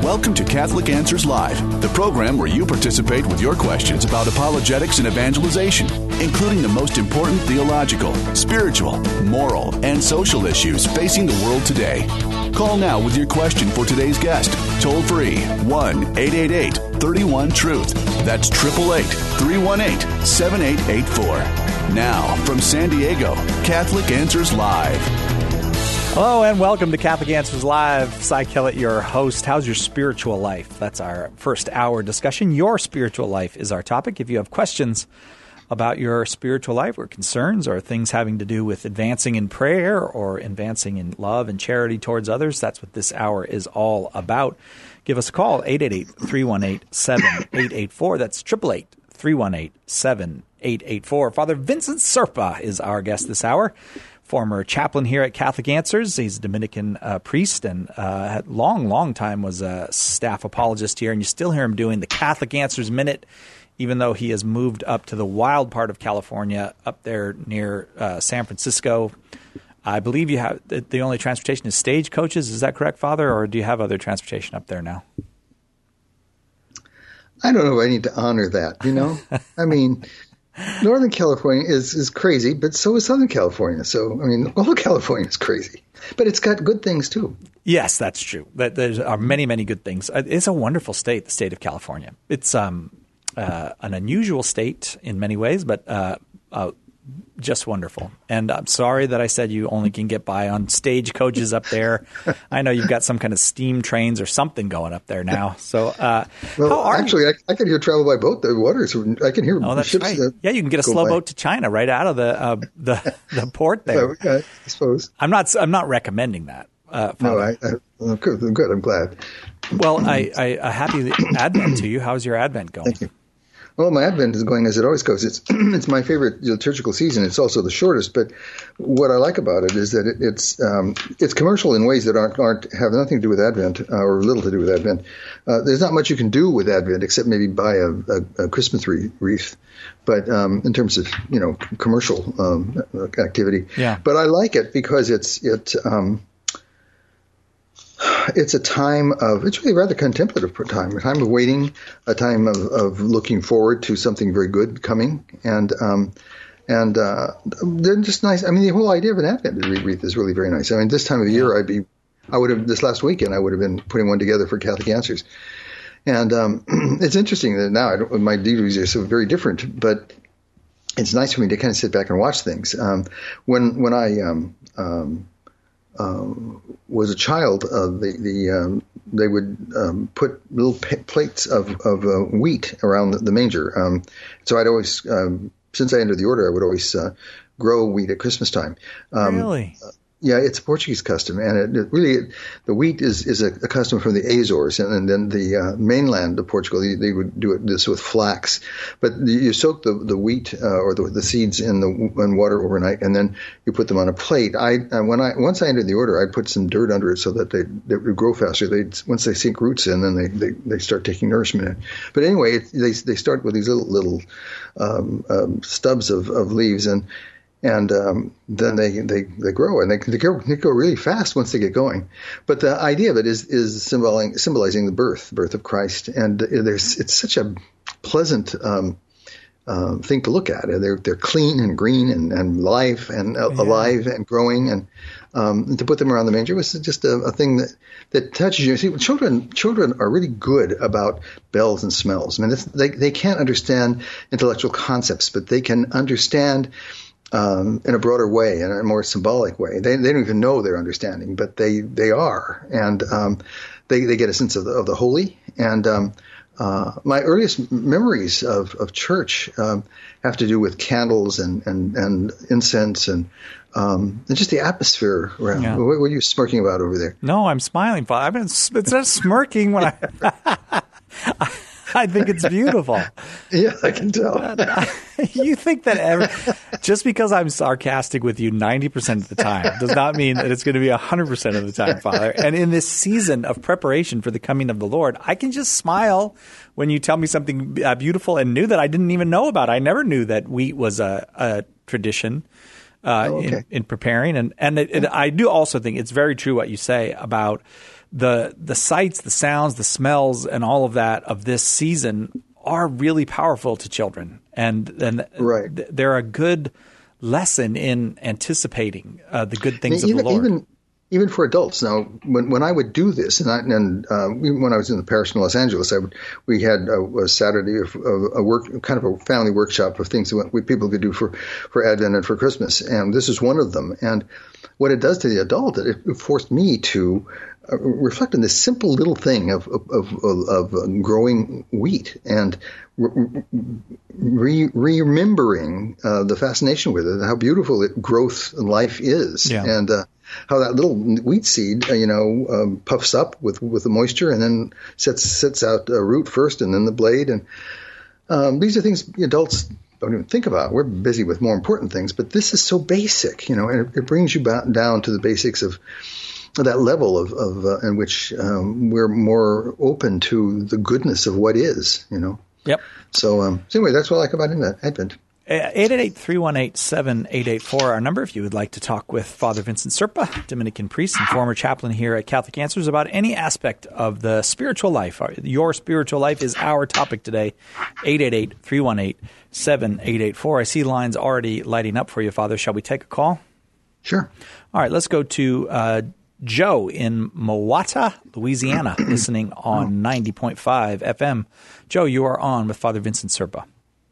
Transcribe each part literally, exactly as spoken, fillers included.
Welcome to Catholic Answers Live, the program where you participate with your questions about apologetics and evangelization, including the most important theological, spiritual, moral, and social issues facing the world today. Call now with your question for today's guest. Toll free, one eight eight eight, three one, truth. That's eight eight eight, three one eight, seven eight eight four. Now, from San Diego, Catholic Answers Live. Hello and welcome to Catholic Answers Live. Cy Kellett, your host. How's your spiritual life? That's our first hour discussion. Your spiritual life is our topic. If you have questions about your spiritual life or concerns or things having to do with advancing in prayer or advancing in love and charity towards others, that's what this hour is all about. Give us a call, eight eight eight, three one eight, seven eight eight four. That's eight eight eight, three one eight, seven eight eight four. Father Vincent Serpa is our guest this hour. Former chaplain here at Catholic Answers. He's a Dominican uh, priest and uh, had long, long time was a staff apologist here. And you still hear him doing the Catholic Answers Minute, even though he has moved up to the wild part of California, up there near uh, San Francisco. I believe you have the, the only transportation is stagecoaches. Is that correct, Father? Or do you have other transportation up there now? I don't know if I need to honor that, you know? I mean... Northern California is, is crazy, but so is Southern California. So, I mean, all of California is crazy. But it's got good things, too. Yes, that's true. There are many, many good things. It's a wonderful state, the state of California. It's um, uh, an unusual state in many ways, but uh, uh, just wonderful. And I'm sorry that I said you only can get by on stagecoaches up there. I know you've got some kind of steam trains or something going up there now. So, uh, well, how are actually, I, I can hear travel by boat. The water is, I can hear oh, that's ships. Right. Uh, yeah, you can get a slow by. boat to China right out of the uh, the the port there. So, yeah, I suppose. I'm not. I'm not recommending that. Uh, no, I, I, I'm good. I'm good. I'm glad. Well, I, I a happy Advent to you. How's your Advent going? Thank you. Well, my Advent is going as it always goes. It's it's my favorite liturgical season. It's also the shortest. But what I like about it is that it, it's um, it's commercial in ways that aren't aren't have nothing to do with Advent uh, or little to do with Advent. Uh, there's not much you can do with Advent except maybe buy a, a, a Christmas wreath. But um, in terms of you know commercial um, activity, yeah. But I like it because it's it. Um, It's a time of, it's really a rather contemplative time, a time of waiting, a time of, of looking forward to something very good coming. And um, and uh, they're just nice. I mean, the whole idea of an Advent wreath is really very nice. I mean, this time of year, I'd be, I would have, this last weekend, I would have been putting one together for Catholic Answers. And um, it's interesting that now I don't, my duties are so very different, but it's nice for me to kind of sit back and watch things. Um, when, when I, um, um, Um, was a child, uh, the, the um, they would um, put little p- plates of, of uh, wheat around the, the manger. Um, so I'd always, um, since I entered the order, I would always uh, grow wheat at Christmas time. Um, really? Uh, yeah, it's a Portuguese custom, and it, it really it, the wheat is, is a, a custom from the Azores, and, and then the uh, mainland of Portugal, they, they would do it this with flax. But you soak the the wheat uh, or the, the seeds in the in water overnight, and then you put them on a plate. I uh, when I once I entered the order, I put some dirt under it so that they they would grow faster. They once they sink roots in, then they, they, they start taking nourishment in. But anyway, it, they they start with these little little um, um, stubs of, of leaves and. And um, then they, they, they grow, and they, they, grow, they grow really fast once they get going. But the idea of it is is symbolizing, symbolizing the birth, the birth of Christ. And there's it's such a pleasant um, uh, thing to look at. They're they're clean and green and, and live and uh, yeah. alive and growing. And, um, and to put them around the manger was just a, a thing that, that touches you. See, children children are really good about bells and smells. I mean, it's, they they can't understand intellectual concepts, but they can understand. Um, in a broader way, in a more symbolic way. They they don't even know they're understanding, but they, they are. And um, they, they get a sense of the, of the holy. And um, uh, my earliest memories of, of church um, have to do with candles and, and, and incense and, um, and just the atmosphere around. Yeah. What, what are you smirking about over there? No, I'm smiling. I've been it's not smirking when I... I think it's beautiful. Yeah, I can tell. You think that every, just because I'm sarcastic with you ninety percent of the time does not mean that it's going to be one hundred percent of the time, Father. And in this season of preparation for the coming of the Lord, I can just smile when you tell me something uh, beautiful and new that I didn't even know about. I never knew that wheat was a, a tradition uh, oh, okay. in, in preparing. And, and it, it, I do also think it's very true what you say about the the sights, the sounds, the smells, and all of that of this season are really powerful to children. And, and right. they're a good lesson in anticipating uh, the good things even, of the Lord. Even, even for adults. Now, when when I would do this, and, I, and uh, even when I was in the parish in Los Angeles, I would, we had a, a Saturday of, of a work, kind of a family workshop of things that we, people could do for, for Advent and for Christmas, and this is one of them. And what it does to the adult, it, it forced me to uh, reflect on this simple little thing of of, of, of uh, growing wheat and re- remembering uh, the fascination with it, how beautiful it, growth and life is, yeah. and uh, how that little wheat seed, uh, you know, um, puffs up with, with the moisture and then sets sets out a root first and then the blade. And um, these are things adults don't even think about. We're busy with more important things, but this is so basic, you know, and it, it brings you ba- down to the basics of that level of, of uh, in which um, we're more open to the goodness of what is, you know. Yep. So, um, so anyway, that's what I like about Advent. eight eight eight, three one eight, seven eight eight four, our number if you would like to talk with Father Vincent Serpa, Dominican priest and former chaplain here at Catholic Answers, about any aspect of the spiritual life. Your spiritual life is our topic today. eight eight eight, three one eight, seven eight eight four. I see lines already lighting up for you, Father. Shall we take a call? Sure. All right, let's go to uh, Joe in Mowata, Louisiana, listening on ninety point five F M. Joe, you are on with Father Vincent Serpa.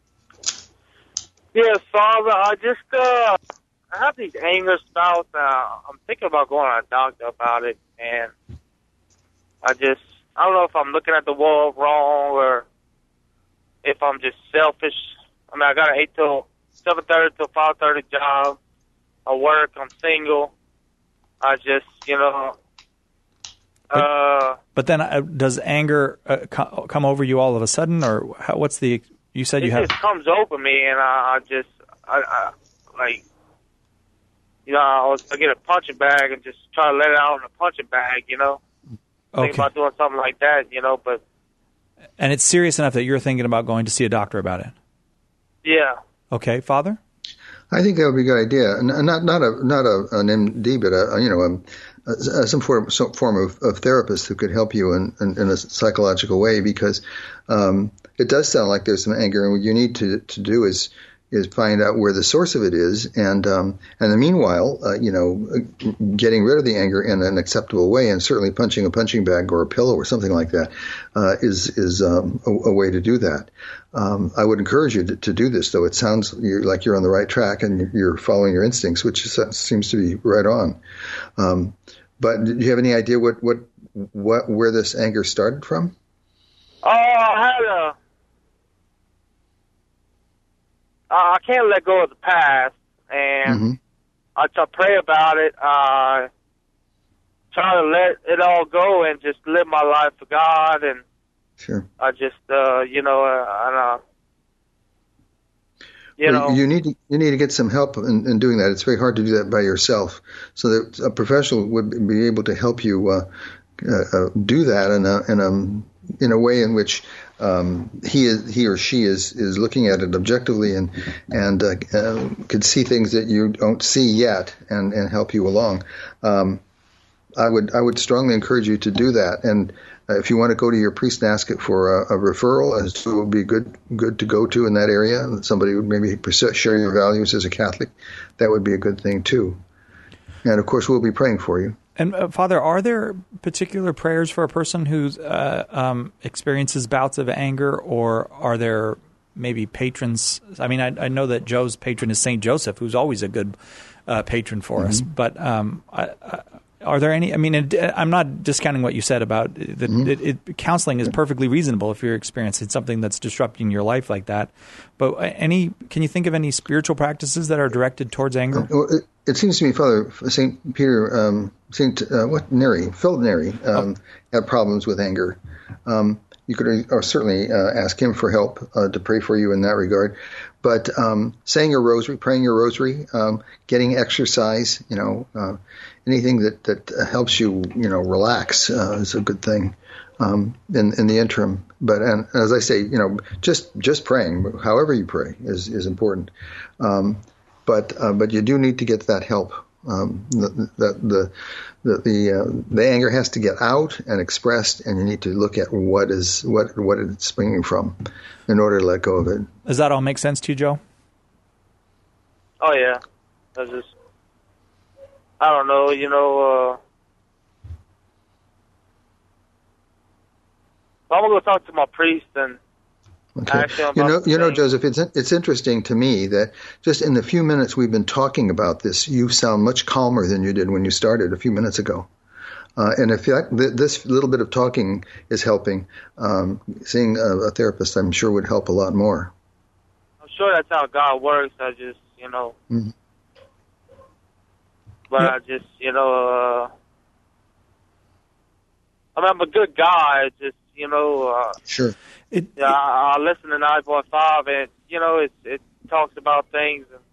Yes, Father, I just, uh, I have these anger spouts. Uh, I'm thinking about going to a doctor about it, and I just, I don't know if I'm looking at the world wrong or if I'm just selfish. I mean, I got an eight till seven thirty till five thirty job. I work, I'm single. I just, you know, uh. But then uh, does anger uh, co- come over you all of a sudden, or how, what's the, you said you it have. It just comes over me, and I, I just, I, I, like, you know, I, was, I get a punching bag and just try to let it out in a punching bag, you know. Okay. Think about doing something like that, you know, but. And it's serious enough that you're thinking about going to see a doctor about it? Yeah. Okay, Father? I think that would be a good idea. And not not a not a, an M D, but a, you know, a, a, some form some form of, of therapist who could help you in, in, in a psychological way, because um, it does sound like there's some anger, and what you need to to do is is find out where the source of it is, and um, and in the meanwhile, uh, you know, getting rid of the anger in an acceptable way, and certainly punching a punching bag or a pillow or something like that uh, is is um, a, a way to do that. Um, I would encourage you to, to do this, though. It sounds you're, like you're on the right track and you're following your instincts, which is, seems to be right on. Um, but do you have any idea what, what what where this anger started from? Oh, I had a. I can't let go of the past, and Mm-hmm. I try to pray about it. I try to let it all go and just live my life for God, and Sure. I just, uh, you know, uh, and, uh, you well, know, you need to you need to get some help in, in doing that. It's very hard to do that by yourself. So that a professional would be able to help you uh, uh, do that in a in a in a way in which um, he is, he or she is, is looking at it objectively and and uh, uh, could see things that you don't see yet and, and help you along. Um, I would I would strongly encourage you to do that. And uh, if you want to go to your priest and ask it for a, a referral as to who would be good good to go to in that area, somebody would maybe share your values as a Catholic, that would be a good thing too. And of course, we'll be praying for you. And uh, Father, are there particular prayers for a person who uh, um, experiences bouts of anger, or are there maybe patrons? I mean, I, I know that Joe's patron is Saint Joseph, who's always a good uh, patron for mm-hmm. us. But um, I, I, are there any? I mean, it, I'm not discounting what you said about that. Mm-hmm. It, it, counseling is perfectly reasonable if you're experiencing something that's disrupting your life like that. But any? Can you think of any spiritual practices that are directed towards anger? Well, it, it seems to me, Father Saint Peter, um, Saint uh, what Neri, Philip Neri, um, oh. had problems with anger. Um, you could or certainly uh, ask him for help uh, to pray for you in that regard. But um, saying your rosary, praying your rosary, um, getting exercise, you know, uh, anything that that helps you, you know, relax uh, is a good thing um, in in the interim. But and as I say, you know, just just praying, however you pray, is is important. Um, but uh, but you do need to get that help. Um, the the the the, the, uh, the anger has to get out and expressed, and you need to look at what is what what it's springing from in order to let go of it. Does that all make sense to you, Joe? Oh yeah, I just I don't know, you know. Uh, I'm gonna go talk to my priest and. Okay. You know, you know, Joseph, it's it's interesting to me that just in the few minutes we've been talking about this, you sound much calmer than you did when you started a few minutes ago. Uh, and if that, this little bit of talking is helping, um, seeing a, a therapist, I'm sure, would help a lot more. I'm sure that's how God works. I just, you know, mm-hmm. but yeah. I just, you know, uh, I mean, I'm a good guy. Just, you know, uh, sure. It, yeah, I, I listen to nine point five, and, you know, it, it talks about things. And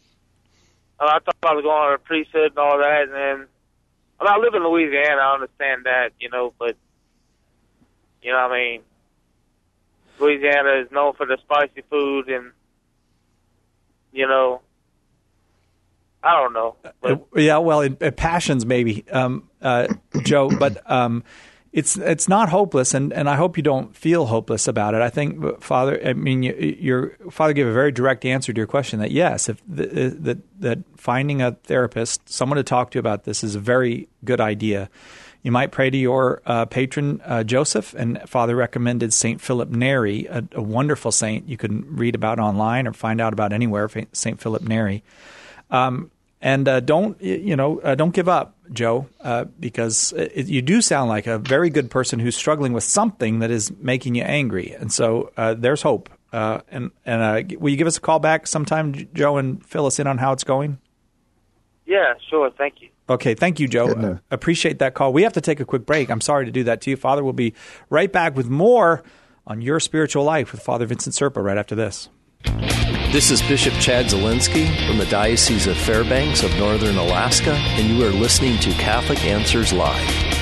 I thought I was going to a priesthood and all that. And then, I, mean, I live in Louisiana. I understand that, you know, but, you know what I mean? Louisiana is known for the spicy food, and, you know, I don't know. But. Uh, yeah, well, it, it passions maybe, um, uh, Joe, but um, it's it's not hopeless, and, and I hope you don't feel hopeless about it. I think, Father, I mean, you, your Father gave a very direct answer to your question that yes, if the, that that finding a therapist, someone to talk to about this is a very good idea. You might pray to your uh, patron, uh, Joseph, and Father recommended Saint Philip Neri, a, a wonderful saint you can read about online or find out about anywhere, Saint Philip Neri. Um, and uh, don't, you know, uh, don't give up, Joe, uh, because it, you do sound like a very good person who's struggling with something that is making you angry. And so uh, there's hope. Uh, and and uh, will you give us a call back sometime, Joe, and fill us in on how it's going? Yeah, sure. Thank you. Okay. Thank you, Joe. Uh, appreciate that call. We have to take a quick break. I'm sorry to do that to you. Father, we'll be right back with more on your spiritual life with Father Vincent Serpa right after this. This is Bishop Chad Zielinski from the Diocese of Fairbanks of Northern Alaska, and you are listening to Catholic Answers Live.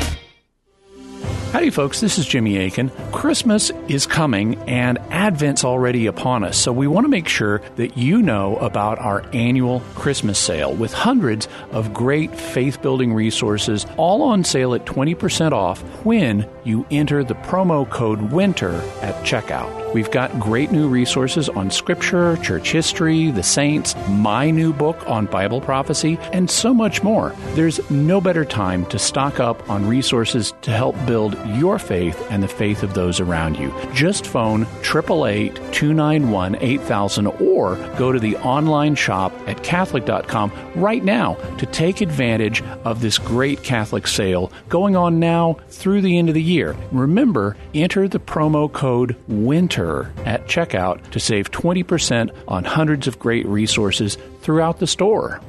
Howdy, folks. This is Jimmy Akin. Christmas is coming, and Advent's already upon us, so we want to make sure that you know about our annual Christmas sale with hundreds of great faith-building resources, all on sale at twenty percent off when you enter the promo code WINTER at checkout. We've got great new resources on Scripture, church history, the saints, my new book on Bible prophecy, and so much more. There's no better time to stock up on resources to help build your faith and the faith of those around you. Just phone eight eight eight, two nine one, eight thousand or go to the online shop at Catholic dot com right now to take advantage of this great Catholic sale going on now through the end of the year. Remember, enter the promo code WINTER at checkout to save twenty percent on hundreds of great resources throughout the store.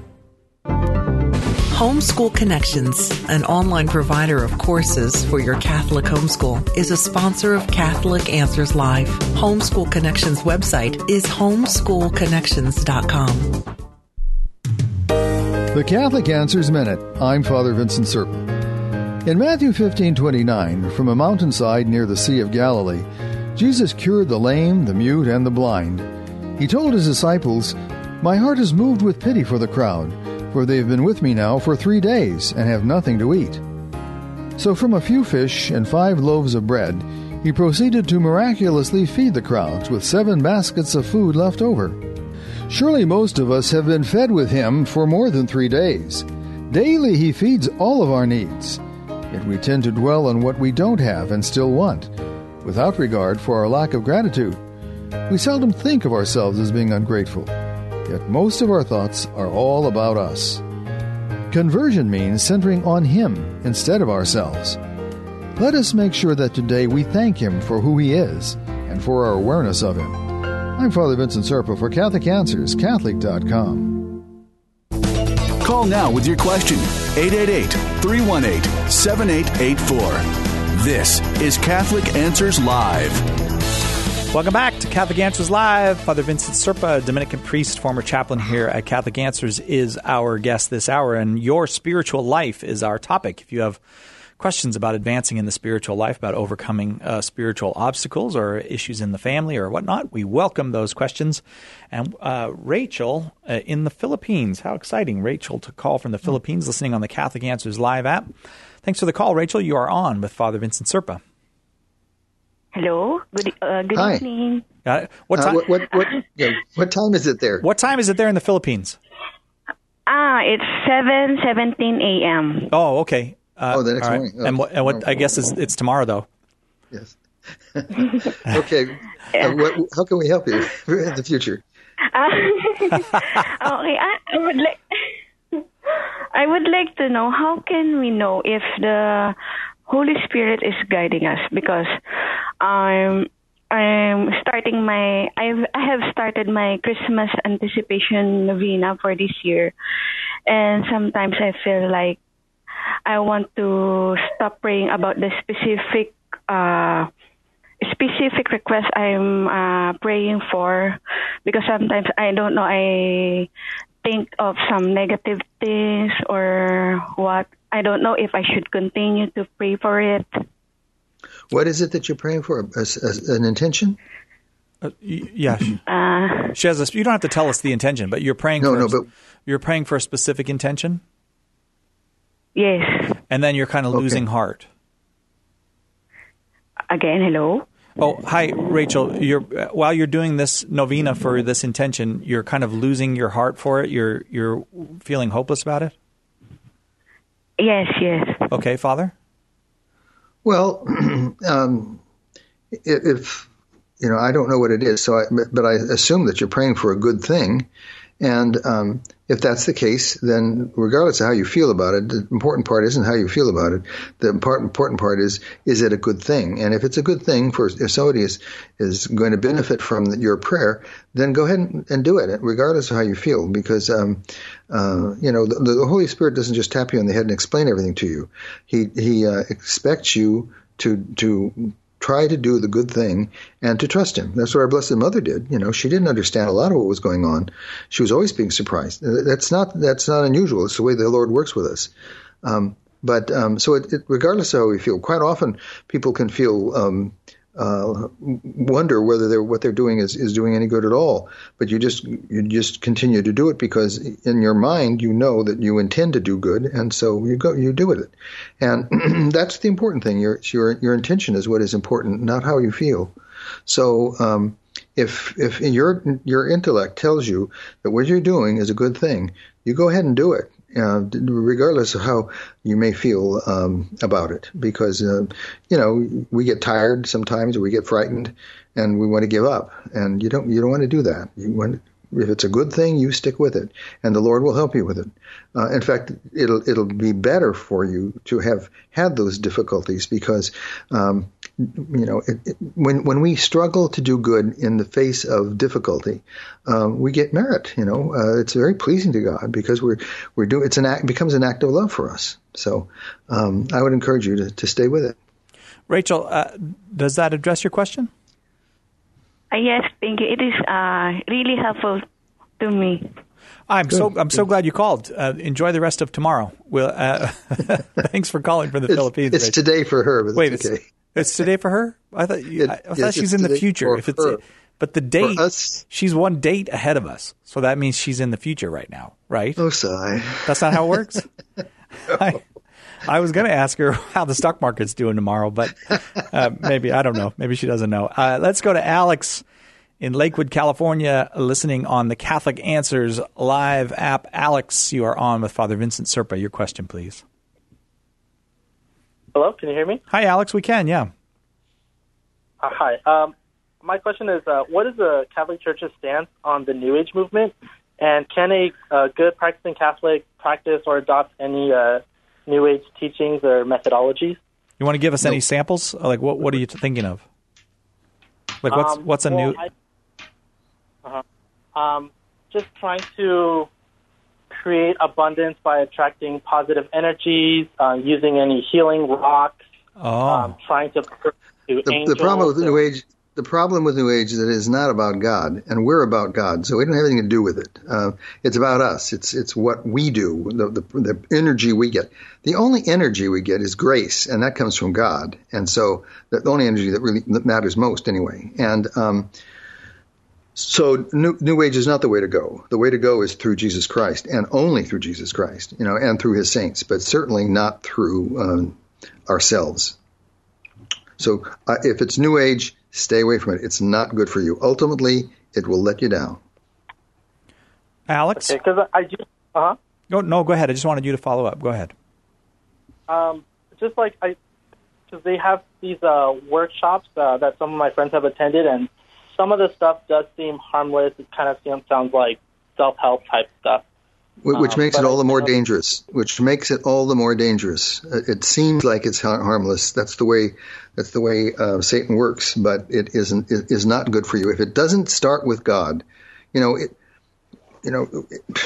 Homeschool Connections, an online provider of courses for your Catholic homeschool, is a sponsor of Catholic Answers Live. Homeschool Connections website is homeschool connections dot com. The Catholic Answers Minute. I'm Father Vincent Serpa. In Matthew fifteen twenty-nine, from a mountainside near the Sea of Galilee, Jesus cured the lame, the mute, and the blind. He told his disciples, "My heart is moved with pity for the crowd, for they have been with me now for three days and have nothing to eat." So from a few fish and five loaves of bread, he proceeded to miraculously feed the crowds with seven baskets of food left over. Surely most of us have been fed with him for more than three days. Daily he feeds all of our needs. Yet we tend to dwell on what we don't have and still want, without regard for our lack of gratitude. We seldom think of ourselves as being ungrateful, yet most of our thoughts are all about us. Conversion means centering on Him instead of ourselves. Let us make sure that today we thank Him for who He is and for our awareness of Him. I'm Father Vincent Serpa for Catholic Answers, Catholic dot com. Call now with your question, eight eight eight, three one eight, seven eight eight four. This is Catholic Answers Live. Welcome back to Catholic Answers Live. Father Vincent Serpa, Dominican priest, former chaplain here at Catholic Answers, is our guest this hour, and your spiritual life is our topic. If you have questions about advancing in the spiritual life, about overcoming uh, spiritual obstacles or issues in the family or whatnot, we welcome those questions. And uh, Rachel uh, in the Philippines, how exciting, Rachel, to call from the Philippines, listening on the Catholic Answers Live app. Thanks for the call, Rachel. You are on with Father Vincent Serpa. Hello. Good, uh, good Hi. evening. Got it? What Uh, time? what, what, what, yeah, what time is it there? What time is it there in the Philippines? Ah, it's seven seventeen a.m. Oh, okay. Uh, Oh, the next all right. morning. Oh, and what? And what I guess is it's tomorrow, though. Yes. Okay. Uh, what, how can we help you in the future? Uh, okay, I, I would like I would like to know, how can we know if the Holy Spirit is guiding us? Because I'm I'm starting my I've I have started my Christmas anticipation novena for this year, and sometimes I feel like I want to stop praying about the specific uh, specific request I'm uh, praying for, because sometimes I don't know, I think of some negative things or what. I don't know if I should continue to pray for it. What is it that you're praying for? A, a, an intention? Uh, y- yeah. Uh, She has a, you don't have to tell us the intention, but you're praying No, for no, a, but- you're praying for a specific intention, yes. and then you're kind of Okay. losing heart. Again, hello. Oh, hi, Rachel. You're uh, while you're doing this novena for this intention, you're kind of losing your heart for it. You're you're feeling hopeless about it. Yes, yes. Okay, Father. Well, um, if, you know, I don't know what it is, so I, but I assume that you're praying for a good thing. And um, if that's the case, then regardless of how you feel about it, the important part isn't how you feel about it. The important important part is, is it a good thing? And if it's a good thing, for if somebody is, is going to benefit from your prayer, then go ahead and, and do it, regardless of how you feel. Because, um, uh, you know, the, the Holy Spirit doesn't just tap you on the head and explain everything to you. He, he uh, expects you to to try to do the good thing and to trust him. That's what our Blessed Mother did. You know, she didn't understand a lot of what was going on. She was always being surprised. That's not that's not unusual. It's the way the Lord works with us. Um, but um, so it, it, regardless of how we feel, quite often people can feel um, uh, wonder whether they're, what they're doing is, is doing any good at all. But you just you just continue to do it because in your mind you know that you intend to do good, and so you go you do with it. And that's the important thing. Your your your intention is what is important, not how you feel. So um, if if your your intellect tells you that what you're doing is a good thing, you go ahead and do it, uh, regardless of how you may feel um, about it. Because uh, you know, we get tired sometimes, or we get frightened, and we want to give up. And you don't you don't want to do that. You want, if it's a good thing, you stick with it, and the Lord will help you with it. Uh, in fact, it'll it'll be better for you to have had those difficulties, because um, you know it, it, when when we struggle to do good in the face of difficulty, um, we get merit. You know, uh, it's very pleasing to God, because we're we're doing it's an act, it becomes an act of love for us. So um, I would encourage you to, to stay with it. Rachel, uh, does that address your question? Uh, yes, thank you. It is uh, really helpful to me. I'm Good. so I'm so glad you called. Uh, enjoy the rest of tomorrow. We'll, uh, thanks for calling from the it's, Philippines. It's Rachel. today for her, but Wait, it's okay. It's, it's today for her? I thought you, it, I, I thought yes, she's in the future. If it's her. But the date, for us, she's one date ahead of us, so that means she's in the future right now, right? Oh, sigh. That's not how it works. no. I, I was going to ask her how the stock market's doing tomorrow, but uh, maybe I don't know. Maybe she doesn't know. Uh, let's go to Alex in Lakewood, California, listening on the Catholic Answers Live app. Alex, you are on with Father Vincent Serpa. Your question, please. Hello, can you hear me? Hi, Alex. We can, yeah. Uh, hi. Um, my question is, uh, what is the Catholic Church's stance on the New Age movement? And can a uh, good practicing Catholic practice or adopt any uh, New Age teachings or methodologies? You want to give us no. any samples? Like, what what are you thinking of? Like, what's um, what's a well, new? I, uh-huh. um, just trying to create abundance by attracting positive energies, uh, using any healing rocks, Oh. um, trying to to The, angels. the problem with the New Age, the problem with New Age is that it is not about God, and we're about God, so we don't have anything to do with it. Uh, it's about us. It's it's what we do, the, the the energy we get. The only energy we get is grace, and that comes from God. And so the only energy that really matters most, anyway. And um, so New, New Age is not the way to go. The way to go is through Jesus Christ, and only through Jesus Christ, you know, and through His saints, but certainly not through um, ourselves. So uh, if it's New Age, stay away from it. It's not good for you. Ultimately, it will let you down. Alex? Because okay, I just, uh-huh. Go, no, go ahead. I just wanted you to follow up. Go ahead. Um, just like I, because they have these uh, workshops uh, that some of my friends have attended, and some of the stuff does seem harmless. It kind of seems, sounds like self-help type stuff. Which makes um, it all the more I, dangerous. Which makes it all the more dangerous. It seems like it's harmless. That's the way. That's the way uh, Satan works. But it isn't. It is not good for you. If it doesn't start with God, you know. It, you know,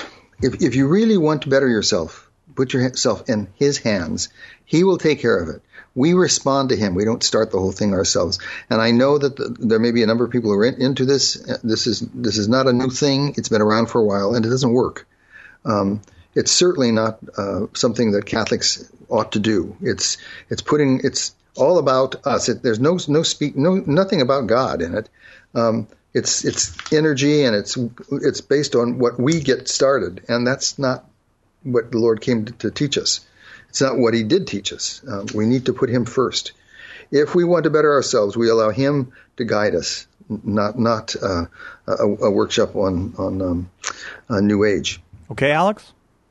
if if you really want to better yourself, put yourself in His hands. He will take care of it. We respond to Him. We don't start the whole thing ourselves. And I know that the, there may be a number of people who are in, into this. This is this is not a new thing. It's been around for a while, and it doesn't work. Um, it's certainly not uh, something that Catholics ought to do. It's it's putting it's all about us. It, there's no no speak no nothing about God in it. Um, it's it's energy, and it's it's based on what we get started, and that's not what the Lord came to, to teach us. It's not what He did teach us. Uh, we need to put Him first. If we want to better ourselves, we allow Him to guide us, not not uh, a, a workshop on on um, a New Age. Okay, Alex?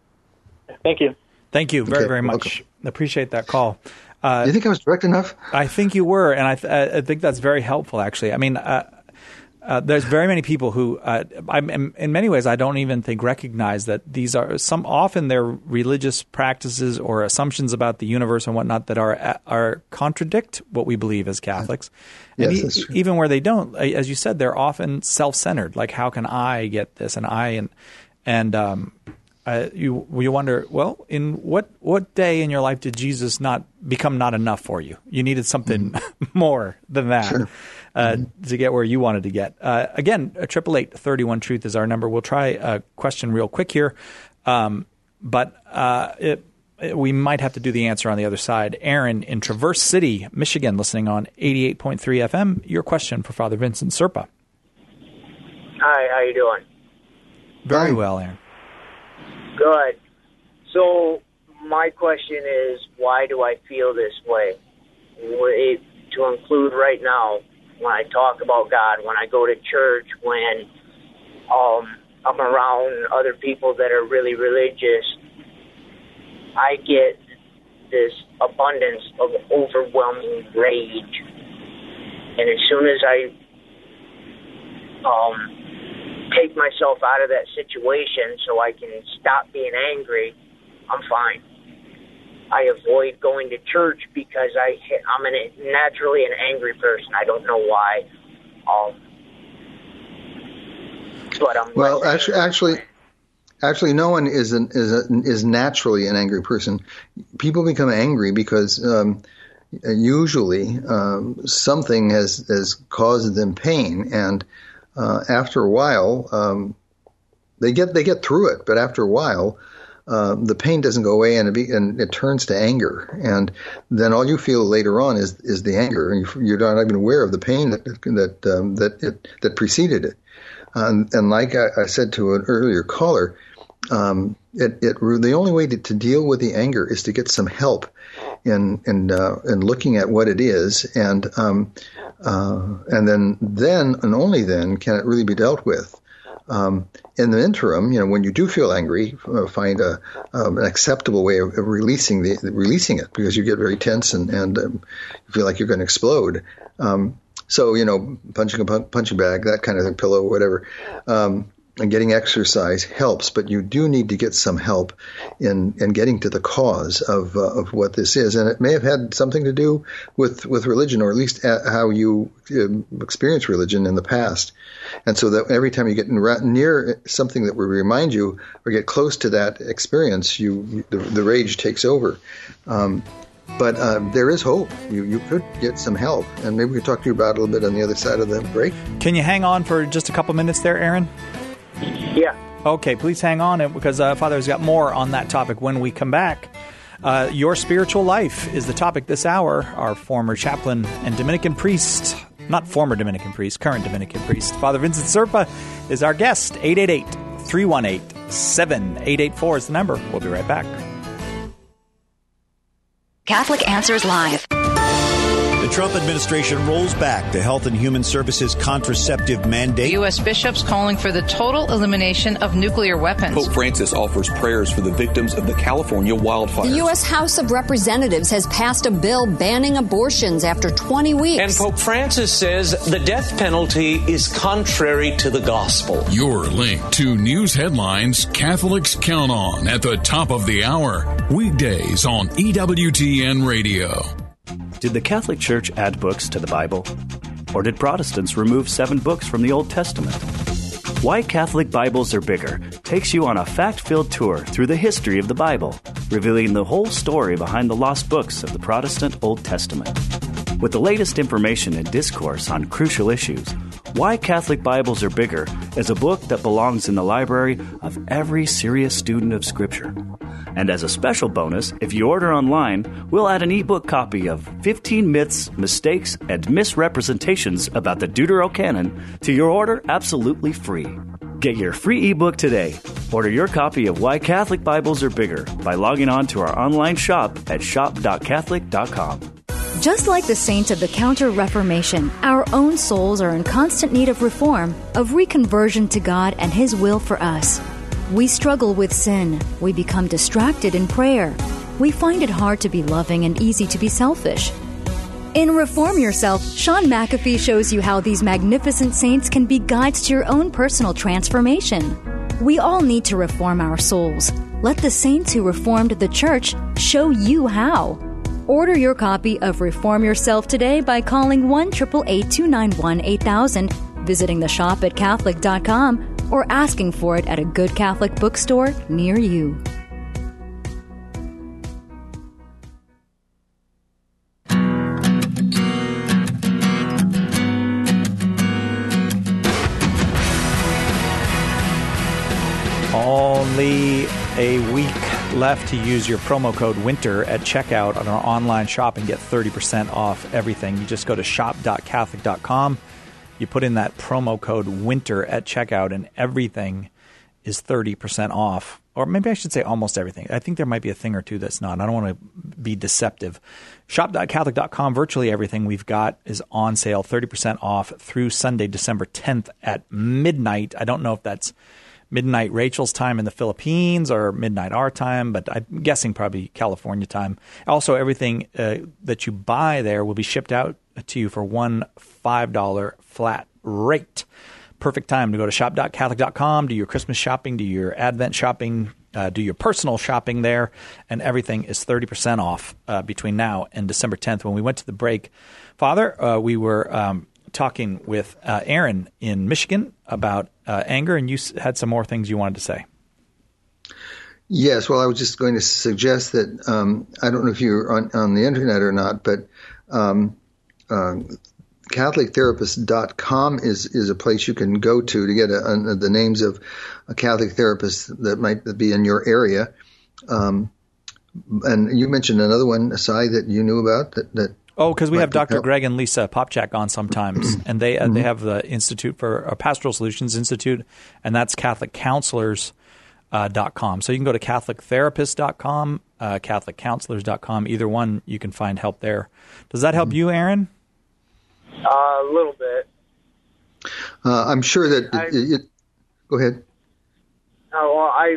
Thank you. Thank you very, okay, very much. welcome. Appreciate that call. Uh, you think I was direct enough? I think you were, and I, th- I think that's very helpful, actually. I mean, uh, uh, there's very many people who, uh, I'm, in many ways, I don't even think recognize that these are some. Often they're religious practices or assumptions about the universe and whatnot that are are contradict what we believe as Catholics. Yes, and that's e- true. even where they don't, as you said, they're often self-centered. Like, how can I get this, and I and and um, uh, you you wonder, well, in what what day in your life did Jesus not become not enough for you? You needed something mm-hmm. more than that. Sure. Uh, mm-hmm. to get where you wanted to get. Uh, again, triple eight thirty one truth is our number. We'll try a question real quick here, um, but uh, it, it, we might have to do the answer on the other side. Aaron in Traverse City, Michigan, listening on eighty-eight point three F M. Your question for Father Vincent Serpa. Hi, how you doing? Very Fine. well, Aaron. Good. So my question is, why do I feel this way? It, to include right now, when I talk about God, when I go to church, when um, I'm around other people that are really religious, I get this abundance of overwhelming rage. And as soon as I um, take myself out of that situation so I can stop being angry, I'm fine. I avoid going to church because I, I'm an, naturally an angry person. I don't know why. Um, but I'm well, actually, actually, actually, no one is an, is a, is naturally an angry person. People become angry because um, usually um, something has has caused them pain, and uh, after a while, um, they get they get through it. But after a while, Uh, the pain doesn't go away, and it, be, and it turns to anger, and then all you feel later on is is the anger, and you're not even aware of the pain that that um, that it, that preceded it. Um, and like I, I said to an earlier caller, um, it, it the only way to, to deal with the anger is to get some help in in uh, in looking at what it is, and um, uh, and then then and only then can it really be dealt with. Um, in the interim, you know, when you do feel angry, uh, find a, um, an acceptable way of, of releasing the releasing it, because you get very tense and, and um, you feel like you're going to explode. Um, so, you know, punching a punching bag, that kind of thing, pillow, whatever, um, and getting exercise helps. But you do need to get some help in, in getting to the cause of uh, of what this is, and it may have had something to do with, with religion, or at least how you um, experience religion in the past. And so that every time you get near something that would remind you or get close to that experience, you the, the rage takes over. Um, but uh, there is hope. You you could get some help, and maybe we can talk to you about it a little bit on the other side of the break. Can you hang on for just a couple minutes there, Aaron? Yeah. Okay, please hang on, because uh, Father has got more on that topic when we come back. Uh, your spiritual life is the topic this hour. Our former chaplain and Dominican priest, not former Dominican priest, current Dominican priest, Father Vincent Serpa is our guest. eight eight eight, three one eight, seven eight eight four is the number. We'll be right back. Catholic Answers Live. The Trump administration rolls back the Health and Human Services contraceptive mandate. U S bishops calling for the total elimination of nuclear weapons. Pope Francis offers prayers for the victims of the California wildfires. The U S House of Representatives has passed a bill banning abortions after twenty weeks. And Pope Francis says the death penalty is contrary to the gospel. Your link to news headlines Catholics count on at the top of the hour. Weekdays on E W T N Radio. Did the Catholic Church add books to the Bible? Or did Protestants remove seven books from the Old Testament? Why Catholic Bibles Are Bigger takes you on a fact-filled tour through the history of the Bible, revealing the whole story behind the lost books of the Protestant Old Testament. With the latest information and discourse on crucial issues, Why Catholic Bibles Are Bigger is a book that belongs in the library of every serious student of Scripture. And as a special bonus, if you order online, we'll add an ebook copy of fifteen Myths, Mistakes, and Misrepresentations about the Deuterocanon to your order absolutely free. Get your free ebook today. Order your copy of Why Catholic Bibles Are Bigger by logging on to our online shop at shop dot catholic dot com. Just like the saints of the Counter-Reformation, our own souls are in constant need of reform, of reconversion to God and His will for us. We struggle with sin. We become distracted in prayer. We find it hard to be loving and easy to be selfish. In Reform Yourself, Sean McAfee shows you how these magnificent saints can be guides to your own personal transformation. We all need to reform our souls. Let the saints who reformed the church show you how. Order your copy of Reform Yourself today by calling one eight eight eight, two nine one, eight thousand, visiting the shop at catholic dot com, or asking for it at a good Catholic bookstore near you. Only a week left to use your promo code WINTER at checkout on our online shop and get thirty percent off everything. You just go to shop dot catholic dot com. You put in that promo code WINTER at checkout, and everything is thirty percent off. Or maybe I should say almost everything. I think there might be a thing or two that's not. I don't want to be deceptive. shop dot catholic dot com, virtually everything we've got is on sale, thirty percent off through Sunday, December tenth at midnight. I don't know if that's midnight Rachel's time in the Philippines or midnight our time, but I'm guessing probably California time. Also, everything uh, that you buy there will be shipped out to you for one five dollars flat rate. Perfect time to go to shop dot catholic dot com, do your Christmas shopping, do your Advent shopping, uh, do your personal shopping there, and everything is thirty percent off uh, between now and December tenth. When we went to the break, Father, uh, we were um, talking with uh, Aaron in Michigan about uh, anger, and you had some more things you wanted to say. Yes, well, I was just going to suggest that um, I don't know if you're on, on the internet or not, but um, uh, Catholic Therapist dot com is, is a place you can go to to get a, a, the names of a Catholic therapist that might be in your area. Um, and you mentioned another one, Asai, that you knew about that. that Oh, because we have Doctor Greg and Lisa Popchak on sometimes, and they uh, mm-hmm. they have the Institute for uh, Pastoral Solutions Institute, and that's Catholic Counselors dot com. Uh, so you can go to Catholic Therapist dot com, uh, Catholic Counselors dot com. Either one, you can find help there. Does that help mm-hmm. you, Aaron? Uh, a little bit. Uh, I'm sure that I, it, it, go ahead. Oh, well, I,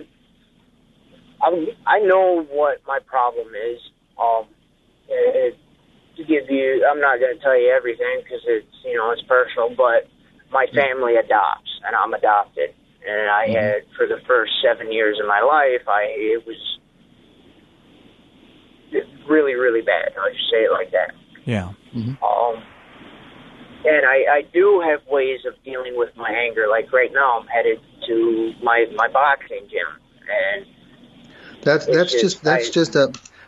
I, I know what my problem is. Um, it, to give you, I'm not going to tell you everything because it's, you know, it's personal, but my family adopts, and I'm adopted. And I mm-hmm. had, for the first seven years of my life, I it was really, really bad. I'll just say it like that. Yeah. Mm-hmm. Um, and I, I do have ways of dealing with my anger. Like right now, I'm headed to my, my boxing gym, and that's that's just, just that's I, just a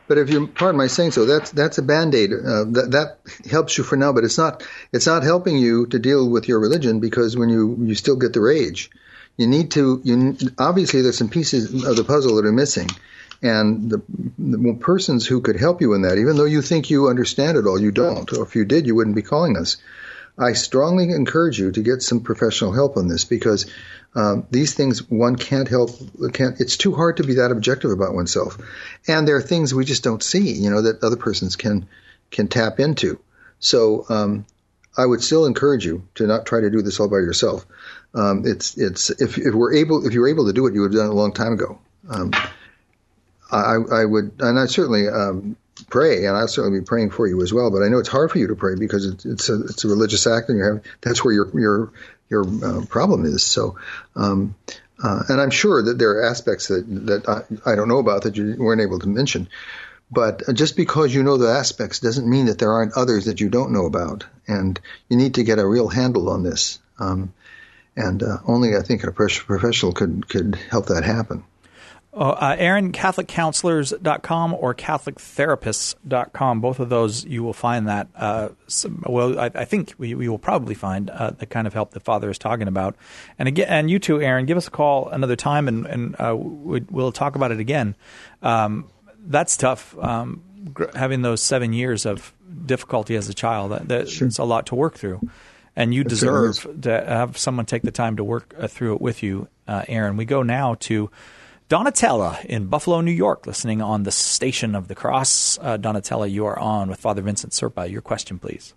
but if you pardon my saying so, that's that's a Band-Aid. Uh, that that helps you for now, but it's not it's not helping you to deal with your religion, because when you, you still get the rage, you need to. You obviously there's some pieces of the puzzle that are missing, and the, the persons who could help you in that, even though you think you understand it all, you don't. Or if you did, you wouldn't be calling us. I strongly encourage you to get some professional help on this, because um, these things one can't help. Can't. It's too hard to be that objective about oneself, and there are things we just don't see, you know, that other persons can can tap into. So um, I would still encourage you to not try to do this all by yourself. Um, it's it's if, if we're able if you were able to do it, you would have done it a long time ago. Um, I, I would, and I certainly. Um, pray, and I'll certainly be praying for you as well. But I know it's hard for you to pray because it's, it's a it's a religious act, and you have that's where your your your uh, problem is. So, um, uh, and I'm sure that there are aspects that that I, I don't know about that you weren't able to mention. But just because you know the aspects doesn't mean that there aren't others that you don't know about, and you need to get a real handle on this. Um, and uh, only I think a professional could could help that happen. Uh, uh, Aaron, Catholic Counselors dot com or Catholic Therapists dot com. Both of those, you will find that. Uh, some, well, I, I think we, we will probably find uh, the kind of help the Father is talking about. And again, and you too, Aaron, give us a call another time, and, and uh, we, we'll talk about it again. Um, that's tough, um, gr- having those seven years of difficulty as a child. That, that sure. It's a lot to work through. And you that's deserve right. to have someone take the time to work uh, through it with you, uh, Aaron. We go now to Donatella in Buffalo, New York, listening on the Station of the Cross. Uh, Donatella, you are on with Father Vincent Serpa. Your question, please.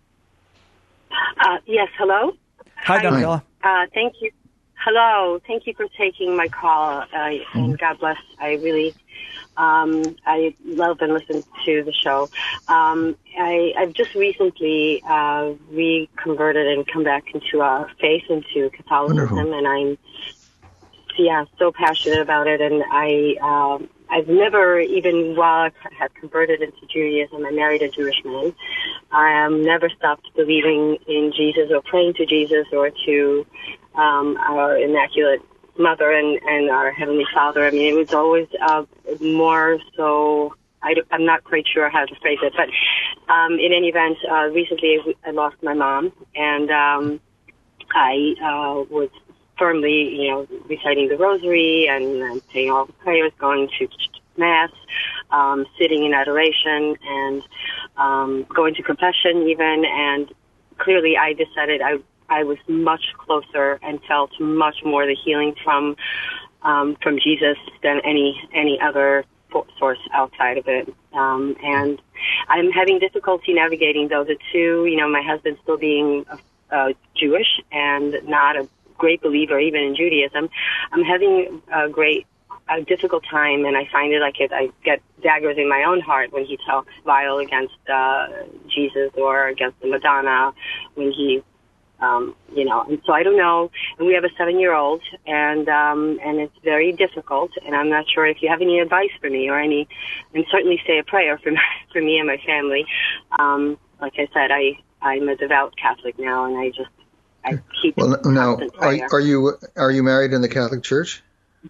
Uh, yes, hello? Hi, Donatella. Uh, thank you. Hello. Thank you for taking my call, uh, mm-hmm. and God bless. I really um, I love and listen to the show. Um, I, I've just recently uh, reconverted and come back into uh, faith, into Catholicism, Wonderful. and I'm Yeah, so passionate about it, and I, um, I've never, even while I had converted into Judaism, I married a Jewish man. I um, never stopped believing in Jesus or praying to Jesus or to um, our Immaculate Mother and, and our Heavenly Father. I mean, it was always uh, more so, I, I'm not quite sure how to phrase it, but um, in any event, uh, recently I lost my mom, and um, I uh, was firmly, you know, reciting the rosary and, and saying all the prayers, going to Mass, um, sitting in adoration, and um, going to confession even. And clearly I decided I I was much closer and felt much more the healing from um, from Jesus than any any other source outside of it. Um, and I'm having difficulty navigating though the two, you know, my husband still being uh, Jewish and not a great believer even in Judaism. I'm having a great, a difficult time, and I find it like it, I get daggers in my own heart when he talks vile against uh, Jesus or against the Madonna, when he, um, you know, and so I don't know. And we have a seven-year-old, and um, and it's very difficult, and I'm not sure if you have any advice for me or any, and certainly say a prayer for for me and my family. Um, like I said, I I'm a devout Catholic now, and I just I keep well, now, are, are you are you married in the Catholic Church?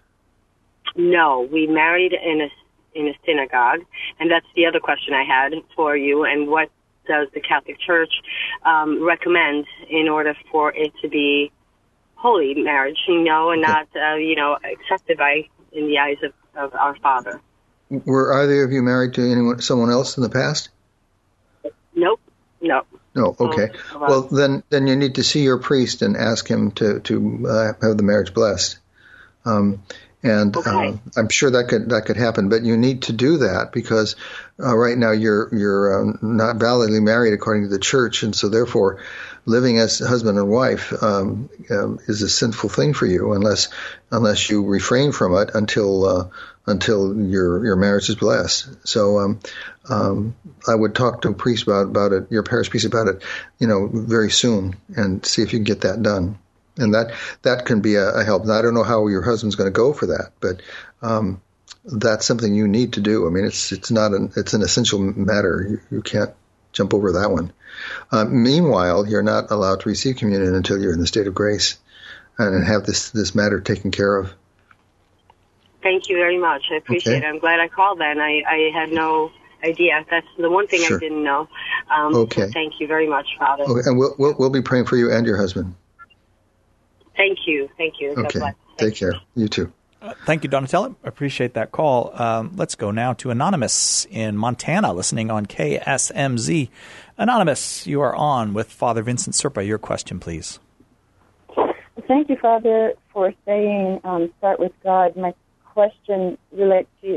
No, we married in a in a synagogue, and that's the other question I had for you. And what does the Catholic Church um, recommend in order for it to be holy marriage, you know, and not uh, you know accepted by in the eyes of, of our Father? Were either of you married to anyone, someone else in the past? Nope, no. No, okay. Oh, well, then then you need to see your priest and ask him to to uh, have the marriage blessed. Um, and okay. uh, I'm sure that could that could happen, but you need to do that because uh, right now you're you're uh, not validly married according to the church, and so therefore, living as husband and wife um, um, is a sinful thing for you unless unless you refrain from it until uh, until your your marriage is blessed. So um, um, I would talk to a priest about about it, your parish priest about it, you know, very soon, and see if you can get that done. And that that can be a, a help. Now, I don't know how your husband's going to go for that, but um, that's something you need to do. I mean, it's it's not an it's an essential matter. You, you can't jump over that one. Uh, meanwhile, you're not allowed to receive communion until you're in the state of grace and have this this matter taken care of. Thank you very much. I appreciate Okay. it. I'm glad I called then. I, I had no idea. That's the one thing Sure. I didn't know. Um, Okay. so thank you very much, Father. Okay, and we'll, we'll we'll be praying for you and your husband. Thank you. Thank you. God Okay. bless. Take care. You too. Uh, thank you, Donatella. Appreciate that call. Um, let's go now to Anonymous in Montana, listening on K S M Z. Anonymous, you are on with Father Vincent Serpa. Your question, please. Thank you, Father, for saying um, start with God. My question relates to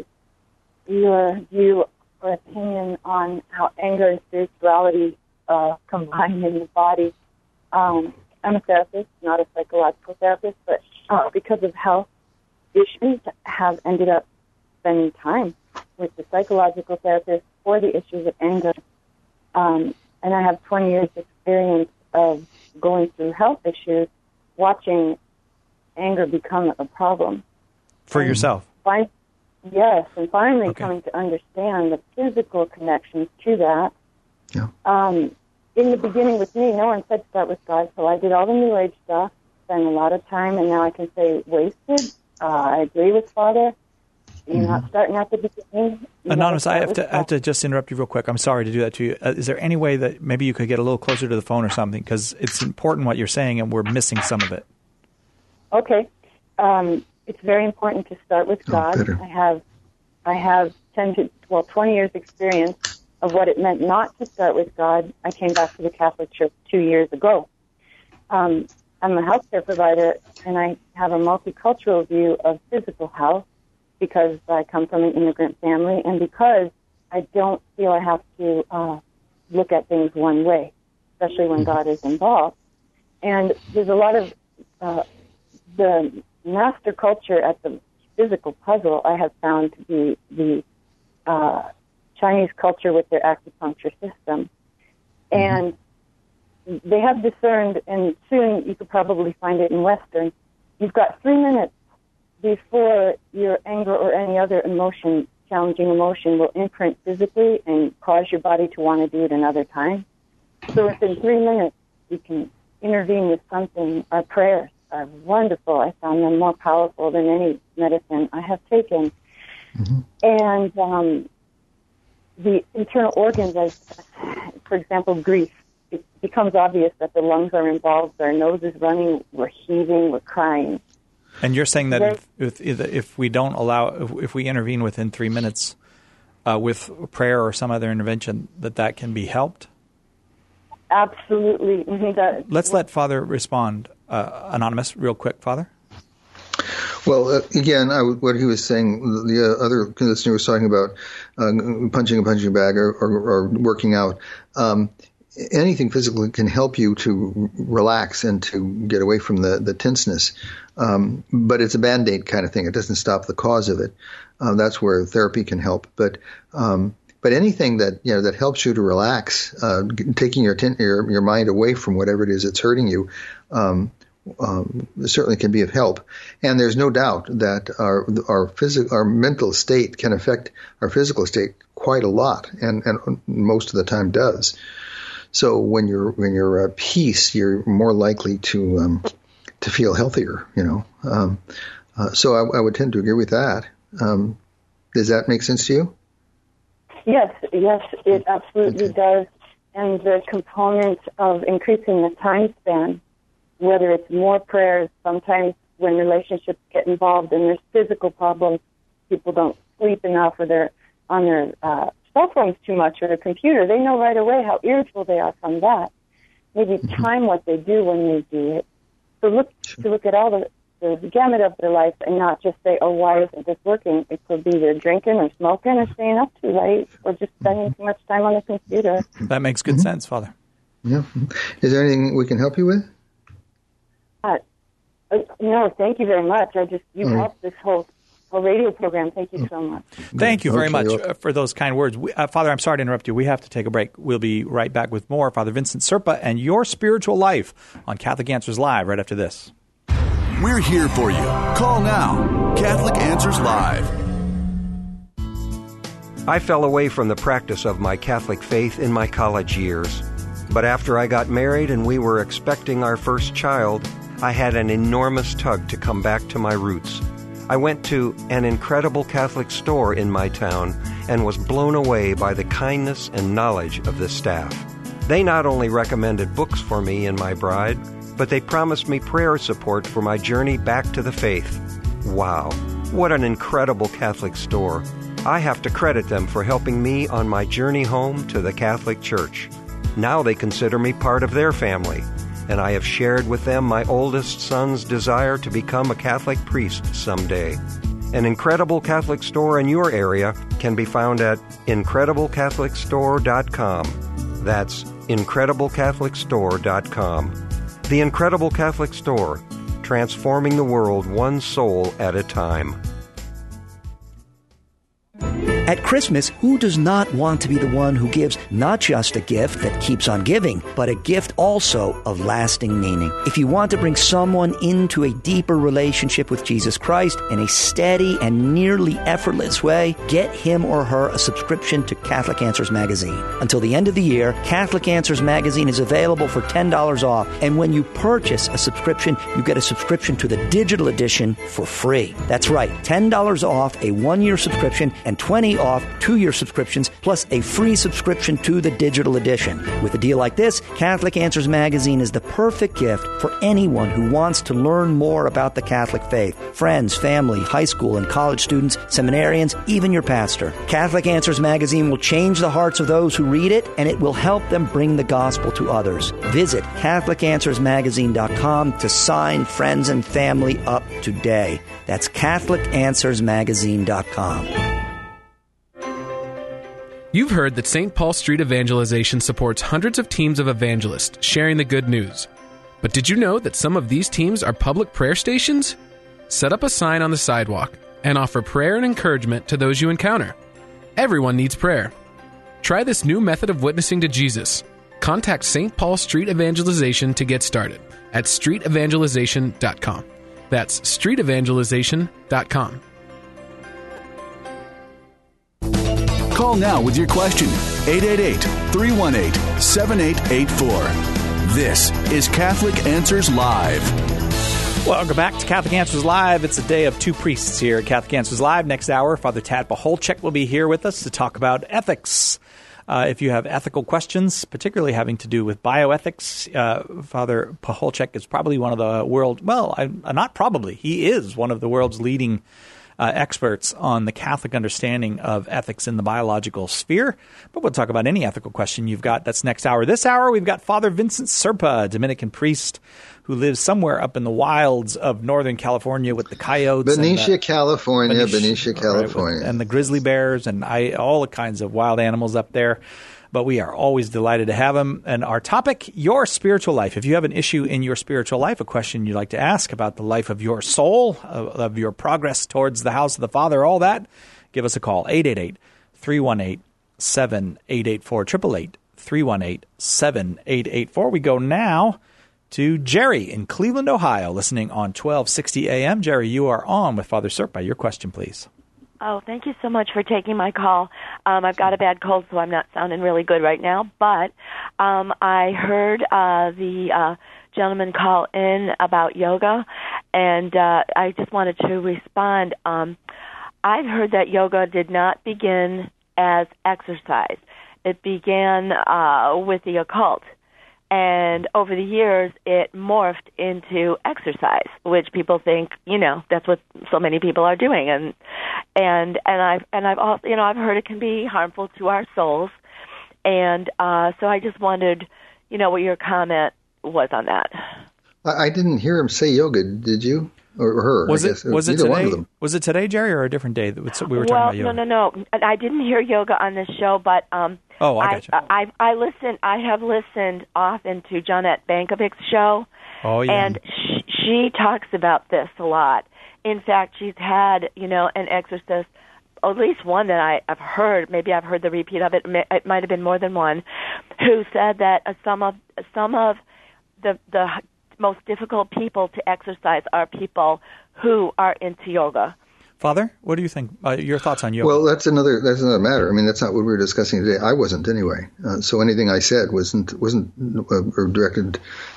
your view or opinion on how anger and spirituality uh, combine in the body. Um, I'm a therapist, not a psychological therapist, but uh, because of health issues, have ended up spending time with the psychological therapist for the issues of anger. Um, and I have twenty years experience of going through health issues, watching anger become a problem. For yourself? Fin- yes, and finally okay. coming to understand the physical connections to that. Yeah. Um, in the beginning with me, no one said start with God, so I did all the New Age stuff, spent a lot of time, and now I can say wasted. Uh, I agree with Father. You're mm-hmm. not starting at the beginning. You Anonymous, I have to I have to just interrupt you real quick. I'm sorry to do that to you. Uh, is there any way that maybe you could get a little closer to the phone or something? Because it's important what you're saying, and we're missing some of it. Okay. Um, it's very important to start with God. Oh, I have I have ten to well twenty years experience of what it meant not to start with God. I came back to the Catholic Church two years ago. Um, I'm a healthcare provider, and I have a multicultural view of physical health because I come from an immigrant family and because I don't feel I have to uh, look at things one way, especially when God is involved. And there's a lot of uh, the master culture at the physical puzzle I have found to be the uh, Chinese culture with their acupuncture system. And they have discerned, and soon you could probably find it in Western, you've got three minutes before your anger or any other emotion, challenging emotion, will imprint physically and cause your body to want to do it another time. So within three minutes, you can intervene with something. Our prayers are wonderful. I found them more powerful than any medicine I have taken. Mm-hmm. And um, the internal organs, as, for example, grief, it becomes obvious that the lungs are involved, our nose is running, we're heaving, we're crying. And you're saying that if, if, if we don't allow, if, if we intervene within three minutes uh, with prayer or some other intervention, that that can be helped? Absolutely. Mm-hmm. That, Let's let Father respond. Uh, Anonymous, real quick, Father. Well, uh, again, I w- what he was saying, the uh, other listener was talking about uh, punching a punching bag or, or, or working out. Um, anything physical can help you to relax and to get away from the, the tenseness. Um, but it's a Band-Aid kind of thing. It doesn't stop the cause of it. Uh, that's where therapy can help. But um, but anything that you know that helps you to relax, uh, taking your, ten- your your mind away from whatever it is that's hurting you, um, um, certainly can be of help. And there's no doubt that our our physical, our mental state can affect our physical state quite a lot, and, and most of the time does. So when you're when you're at peace, you're more likely to um, to feel healthier. You know, um, uh, so I, I would tend to agree with that. Um, does that make sense to you? Yes, yes, it absolutely okay. does. And the component of increasing the time span, whether it's more prayers, sometimes when relationships get involved and there's physical problems, people don't sleep enough or they're on their uh, cell phones too much or their computer, they know right away how irritable they are from that. Maybe mm-hmm. time what they do when they do it. So look sure. to look at all the, the gamut of their life and not just say, oh, why isn't this working? It could be they're drinking or smoking or staying up too late or just spending too much time on the computer. That makes good mm-hmm. sense, Father. Yeah. Is there anything we can help you with? Uh, uh, no, thank you very much. I just, you right. helped this whole whole radio program. Thank you so much. Thank you very okay, much well. uh, for those kind words. We, uh, Father, I'm sorry to interrupt you. We have to take a break. We'll be right back with more Father Vincent Serpa and Your Spiritual Life on Catholic Answers Live right after this. We're here for you. Call now. Catholic Answers Live. I fell away from the practice of my Catholic faith in my college years. But after I got married and we were expecting our first child, I had an enormous tug to come back to my roots. I went to an incredible Catholic store in my town and was blown away by the kindness and knowledge of the staff. They not only recommended books for me and my bride, but they promised me prayer support for my journey back to the faith. Wow, what an incredible Catholic store. I have to credit them for helping me on my journey home to the Catholic Church. Now they consider me part of their family, and I have shared with them my oldest son's desire to become a Catholic priest someday. An incredible Catholic store in your area can be found at incredible catholic store dot com. That's incredible catholic store dot com. The Incredible Catholic Store, transforming the world one soul at a time. At Christmas, who does not want to be the one who gives not just a gift that keeps on giving, but a gift also of lasting meaning? If you want to bring someone into a deeper relationship with Jesus Christ in a steady and nearly effortless way, get him or her a subscription to Catholic Answers Magazine. Until the end of the year, Catholic Answers Magazine is available for ten dollars off, and when you purchase a subscription, you get a subscription to the digital edition for free. That's right, ten dollars off a one-year subscription and twenty dollars off two-year subscriptions, plus a free subscription to the digital edition. With a deal like this, Catholic Answers Magazine is the perfect gift for anyone who wants to learn more about the Catholic faith. Friends, family, high school and college students, seminarians, even your pastor. Catholic Answers Magazine will change the hearts of those who read it, and it will help them bring the gospel to others. Visit Catholic Answers Magazine dot com to sign friends and family up today. That's Catholic Answers Magazine dot com. You've heard that Saint Paul Street Evangelization supports hundreds of teams of evangelists sharing the good news. But did you know that some of these teams are public prayer stations? Set up a sign on the sidewalk and offer prayer and encouragement to those you encounter. Everyone needs prayer. Try this new method of witnessing to Jesus. Contact Saint Paul Street Evangelization to get started at street evangelization dot com. That's street evangelization dot com. Call now with your question, eight eight eight, three one eight, seven eight eight four. This is Catholic Answers Live. Welcome back to Catholic Answers Live. It's a day of two priests here at Catholic Answers Live. Next hour, Father Tad Pacholczyk will be here with us to talk about ethics. Uh, if you have ethical questions, particularly having to do with bioethics, uh, Father Pacholczyk is probably one of the world, well, I, not probably, he is one of the world's leading Uh, experts on the Catholic understanding of ethics in the biological sphere. But we'll talk about any ethical question you've got. That's next hour. This hour, we've got Father Vincent Serpa, a Dominican priest who lives somewhere up in the wilds of Northern California with the coyotes. Benicia, and the, California, Benicia, Benicia, California. Right, and the grizzly bears and I, all the kinds of wild animals up there. But we are always delighted to have him. And our topic, your spiritual life. If you have an issue in your spiritual life, a question you'd like to ask about the life of your soul, of, of your progress towards the house of the Father, all that, give us a call, eight eight eight, three one eight, seven eight eight four, eight eight eight, three one eight, seven eight eight four. We go now to Jerry in Cleveland, Ohio, listening on twelve sixty A M. Jerry, you are on with Father Serpa. Your question, please. Oh, thank you so much for taking my call. Um, I've got a bad cold, so I'm not sounding really good right now. But um, I heard uh, the uh, gentleman call in about yoga, and uh, I just wanted to respond. Um, I've heard that yoga did not begin as exercise. It began uh, with the occult. And over the years, it morphed into exercise, which people think, you know, that's what so many people are doing. And and and I've and I've also, you know, I've heard it can be harmful to our souls. And uh, so I just wondered, you know, what your comment was on that. I, I didn't hear him say yoga. Did you? Or her? Was I it guess. was Either it one of today? them. Was it today, Jerry, or a different day that we were talking well, about yoga? no, no, no. I didn't hear yoga on this show, but um, oh, I got you. I, I I listened. I have listened often to Jonette Bankovic's show. Oh, yeah. And she, she talks about this a lot. In fact, she's had, you know, an exorcist, at least one that I, I've heard. Maybe I've heard the repeat of it. It might have been more than one, who said that uh, some of some of the the most difficult people to exercise are people who are into yoga. Father, what do you think? Uh, your thoughts on yoga? Well, that's another that's another matter. I mean, that's not what we were discussing today. I wasn't anyway. Uh, so anything I said wasn't wasn't uh, directed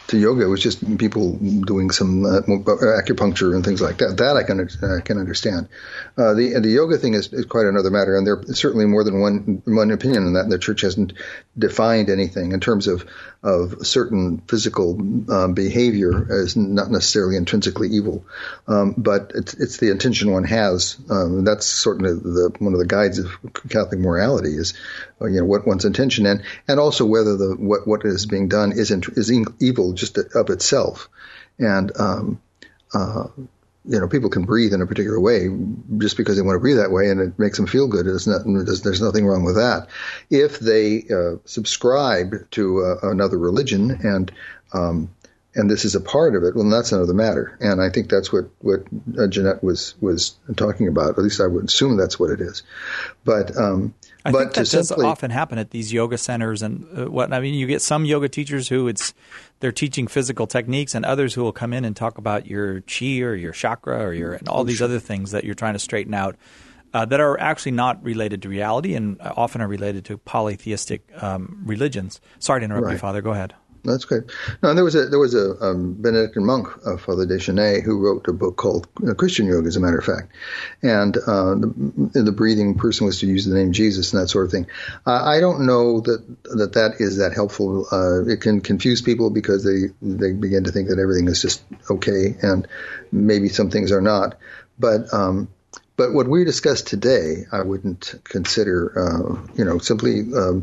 to yoga. It was just people doing some uh, acupuncture and things like that. That I can uh, can understand. Uh, the the yoga thing is, is quite another matter, and there is certainly more than one one opinion on that. The church hasn't defined anything in terms of of certain physical um, behavior as not necessarily intrinsically evil, um, but it's it's the intention one has. Um, that's sort of the one of the guides of Catholic morality is, uh, you know, what one's intention and and also whether the what what is being done is is evil just of itself, and um, uh, you know, people can breathe in a particular way just because they want to breathe that way, and it makes them feel good. It's not, there's, there's nothing wrong with that. If they uh, subscribe to uh, another religion and um, and this is a part of it, well, that's another matter. And I think that's what what uh, Jeanette was was talking about. At least I would assume that's what it is. But um, I but think that does simply, often happen at these yoga centers and uh, what I mean. You get some yoga teachers who it's they're teaching physical techniques, and others who will come in and talk about your chi or your chakra or your and all these other things that you're trying to straighten out uh, that are actually not related to reality and often are related to polytheistic um, religions. Sorry to interrupt Right. you, Father. Go ahead. That's good. No, there was a there was a um, Benedictine monk, uh, Father Deschenay, who wrote a book called uh, Christian Yoga, as a matter of fact. And uh, the, the breathing person was to use the name Jesus and that sort of thing. Uh, I don't know that that that is that helpful. Uh, it can confuse people because they they begin to think that everything is just okay, and maybe some things are not. But um, but what we discussed today, I wouldn't consider, uh, you know, simply. Um,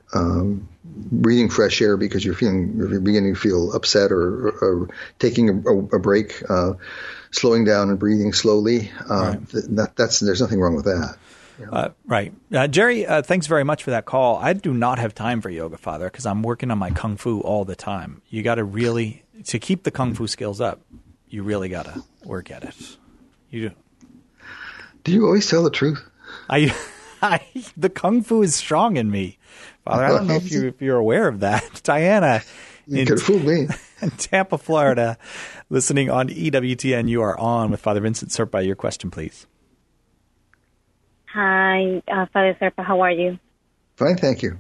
um, breathing fresh air because you're feeling you're beginning to feel upset, or, or, or taking a, a break, uh, slowing down and breathing slowly. Uh, right. that, that's there's nothing wrong with that. You know? uh, right, uh, Jerry. Uh, thanks very much for that call. I do not have time for yoga, Father, because I'm working on my kung fu all the time. You got to really to keep the kung fu skills up. You really got to work at it. You do. Do you always tell the truth? I, I the kung fu is strong in me. Father, I don't know if, you, if you're aware of that. Diana you could fool me. in Tampa, Florida, listening on E W T N. You are on with Father Vincent Serpa. Your question, please. Hi, uh, Father Serpa. How are you? Fine, thank you.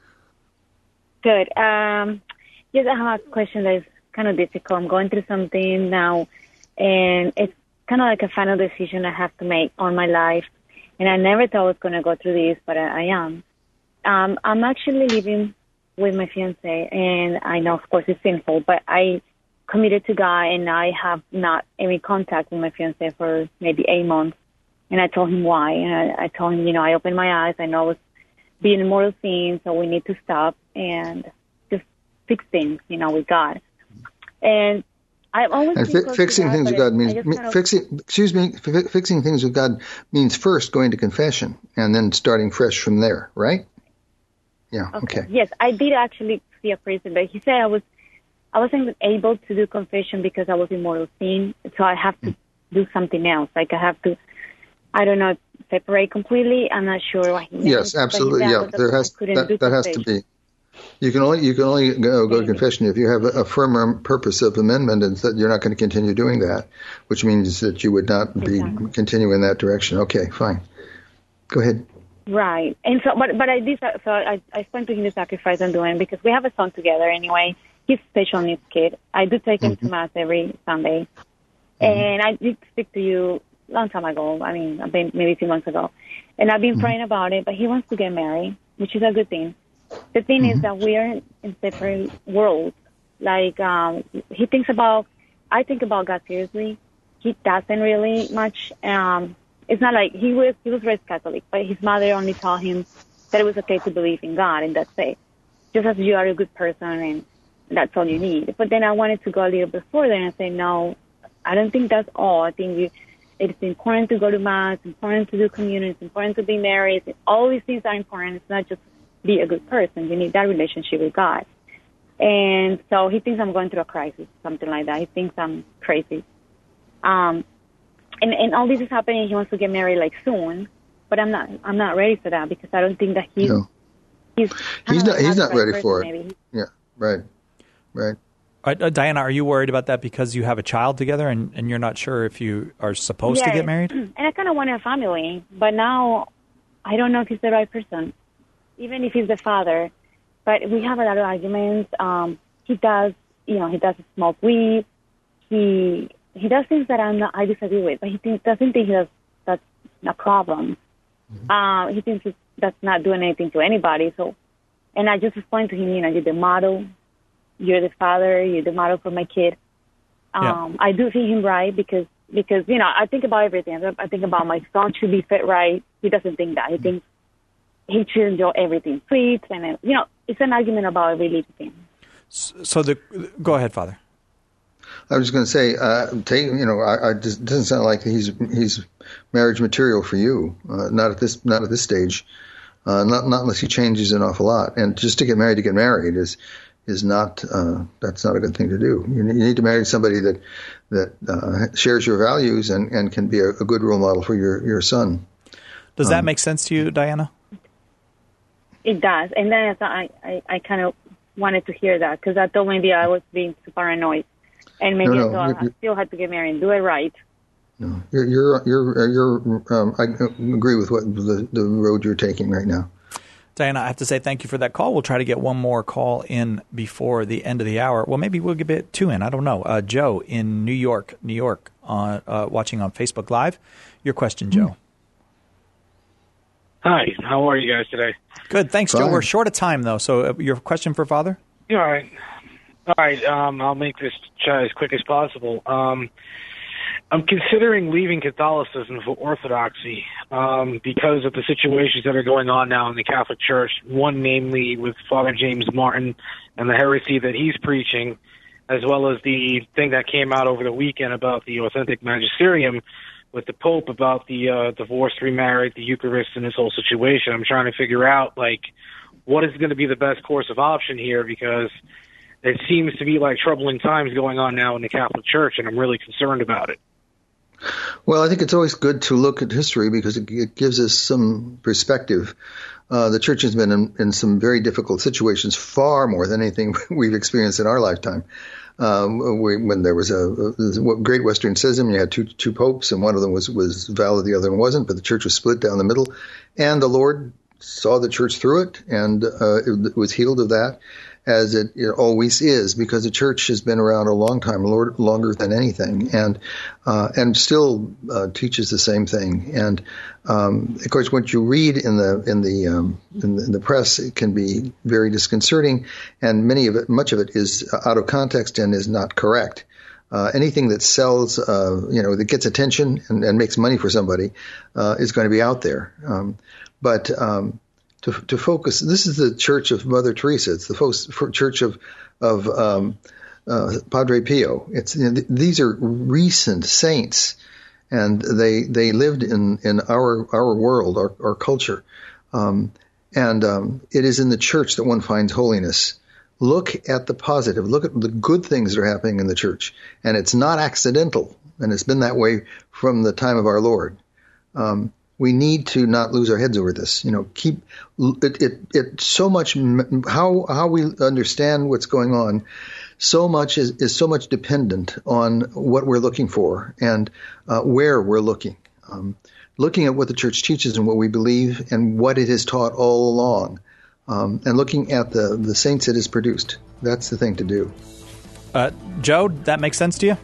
Good. Um, yes, I have a question that is kind of difficult. I'm going through something now, and it's kind of like a final decision I have to make on my life. And I never thought I was going to go through this, but I, I am. Um, I'm actually living with my fiance, and I know, of course, it's sinful, but I committed to God, and I have not any contact with my fiance for maybe eight months. And I told him why, and I, I told him, you know, I opened my eyes. I know I was being in mortal sin, so we need to stop and just fix things, you know, with God. And I've always and fi- fixing God, things with God means kind of, fixing. Excuse me, f- fixing things with God means first going to confession and then starting fresh from there, right? Yeah. Okay. okay. Yes, I did actually see a priest, but he said I was, I wasn't able to do confession because I was in mortal sin, so I have to mm. do something else. Like I have to, I don't know, separate completely. I'm not sure what he meant. Yes, absolutely. Yeah, there has that, that has to be. You can only you can only go, go to confession if you have a, a firm purpose of amendment, and that you're not going to continue doing that, which means that you would not be exactly. continue in that direction. Okay, fine. Go ahead. Right, and so, but but I did. So I I spent to him the sacrifice I'm doing because we have a son together anyway. He's a special needs kid. I do take him mm-hmm. to mass every Sunday, mm-hmm. and I did speak to you a long time ago. I mean, I've been maybe a few months ago, and I've been mm-hmm. praying about it. But he wants to get married, which is a good thing. The thing mm-hmm. is that we are in separate worlds. Like um, he thinks about, I think about God seriously. He doesn't really much. Um, It's not like he was he was raised Catholic, but his mother only taught him that it was okay to believe in God, and that's it. Just as you are a good person, and that's all you need. But then I wanted to go a little bit further and say, no, I don't think that's all. I think you, it's important to go to mass, it's important to do communion, it's important to be married. All these things are important. It's not just be a good person. You need that relationship with God. And so he thinks I'm going through a crisis, something like that. He thinks I'm crazy. Um. And, and all this is happening. He wants to get married like soon, but I'm not. I'm not ready for that because I don't think that he's. No. He's, he's not. He's not ready person, for it. Maybe. Yeah. Right. Right. Uh, uh, Diana, are you worried about that because you have a child together and, and you're not sure if you are supposed yes. to get married? And I kind of want a family, but now I don't know if he's the right person, even if he's the father. But we have a lot of arguments. Um, he does you know, he doesn't smoke weed. He he does things that I'm not, I disagree with, but he thinks, doesn't think he does, that's a problem. Mm-hmm. Uh, he thinks it's, that's not doing anything to anybody. So, and I just explained to him, you know, you're the model, you're the father, you're the model for my kid. Um, yeah. I do see him right because, because, you know, I think about everything. I think about my son should be fed right. He doesn't think that. He mm-hmm. thinks he should enjoy everything sweet. And, you know, it's an argument about every little thing. So the, go ahead, Father. I was going to say, uh, take, you know, I, I just, it doesn't sound like he's he's marriage material for you. Uh, not at this not at this stage. Uh, not not unless he changes an awful lot. And just to get married to get married is is not uh, that's not a good thing to do. You, you need to marry somebody that that uh, shares your values and, and can be a, a good role model for your, your son. Does that um, make sense to you, Diana? It does, and then I I, I kind of wanted to hear that because I thought maybe I was being too paranoid. And maybe no, no, I, I still had to get married and do it right. No, you're you're you're, you're um, I agree with what the, the road you're taking right now. Diana, I have to say thank you for that call. We'll try to get one more call in before the end of the hour. Well, maybe we'll get two in. I don't know. Uh, Joe in New York, New York, on uh, watching on Facebook Live. Your question, Joe. Hi, how are you guys today? Good, thanks, Fine. Joe. We're short of time though. So, uh, your question for Father? Yeah, all right. All right, um, I'll make this as quick as possible. Um, I'm considering leaving Catholicism for Orthodoxy um, because of the situations that are going on now in the Catholic Church, one namely with Father James Martin and the heresy that he's preaching, as well as the thing that came out over the weekend about the authentic magisterium with the Pope about the uh, divorce, remarried, the Eucharist, and this whole situation. I'm trying to figure out, like, what is going to be the best course of option here because it seems to be like troubling times going on now in the Catholic Church, and I'm really concerned about it. Well, I think it's always good to look at history because it, it gives us some perspective. Uh, the Church has been in, in some very difficult situations, far more than anything we've experienced in our lifetime. Um, we, when there was a, a Great Western Schism, you had two two popes, and one of them was, was valid, the other one wasn't, but the Church was split down the middle. And the Lord saw the Church through it, and uh, it, it was healed of that, as it, it always is, because the Church has been around a long time, Lord, longer than anything, and uh, and still uh, teaches the same thing. And um, of course, what you read in the in the um, in the, in the press, it can be very disconcerting, and many of it, much of it, is out of context and is not correct. Uh, anything that sells, uh, you know, that gets attention and, and makes money for somebody, uh, is going to be out there. Um, but um, To, to focus, this is the Church of Mother Teresa. It's the fo- Church of of um, uh, Padre Pio. It's you know, th- these are recent saints, and they they lived in, in our our world, our, our culture, um, and um, it is in the Church that one finds holiness. Look at the positive. Look at the good things that are happening in the Church, and it's not accidental, and it's been that way from the time of our Lord. Um, We need to not lose our heads over this. You know, keep it. It, it so much how how we understand what's going on. So much is, is so much dependent on what we're looking for and uh, where we're looking. Um, looking at what the Church teaches and what we believe and what it has taught all along, um, and looking at the the saints it has produced. That's the thing to do. Uh, Joe, that makes sense to you?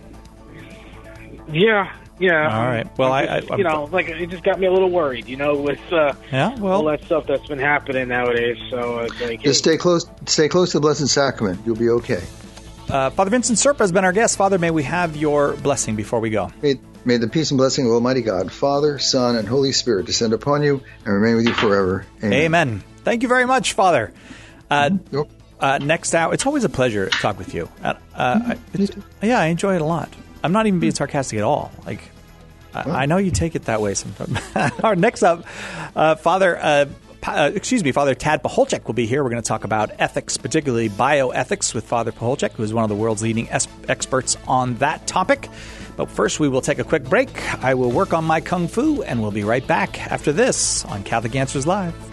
Yeah. Yeah. All right. Well, I, I, I you know, like it just got me a little worried, you know, with uh, yeah, well, all that stuff that's been happening nowadays. So it's like, just stay close, stay close to the Blessed Sacrament. You'll be okay. Uh, Father Vincent Serpa has been our guest. Father, may we have your blessing before we go? May, may the peace and blessing of Almighty God, Father, Son, and Holy Spirit descend upon you and remain with you forever. Amen. Amen. Thank you very much, Father. Uh, yep. uh, next hour, it's always a pleasure to talk with you. Uh, uh, I, yeah, I enjoy it a lot. I'm not even being sarcastic at all. Like. I know you take it that way sometimes. Our next up, uh, Father, uh, uh, excuse me, Father Tad Pacholczyk will be here. We're going to talk about ethics, particularly bioethics, with Father Pacholczyk, who is one of the world's leading es- experts on that topic. But first, we will take a quick break. I will work on my kung fu, and we'll be right back after this on Catholic Answers Live.